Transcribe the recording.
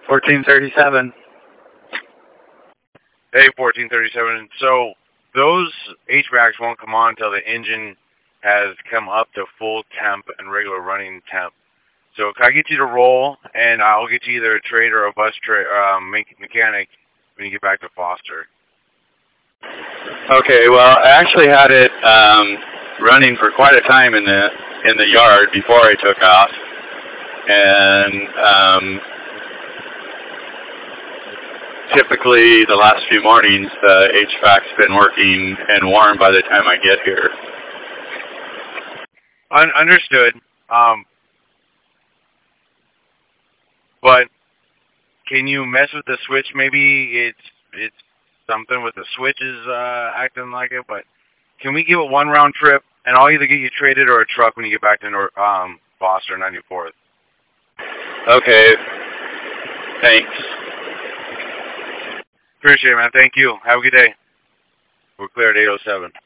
1437. Hey, 1437. So those HVACs won't come on until the engine has come up to full temp and regular running temp. So can I get you to roll, and I'll get you either a trade or a bus mechanic when you get back to Foster. Okay, well, I actually had it running for quite a time in the yard before I took off, and typically the last few mornings the HVAC's been working and warm by the time I get here. Understood. But can you mess with the switch? Maybe it's something with the switches acting like it. But can we give it one round trip, and I'll either get you traded or a truck when you get back to Foster 94th. Okay. Thanks. Appreciate it, man. Thank you. Have a good day. We're clear at 807.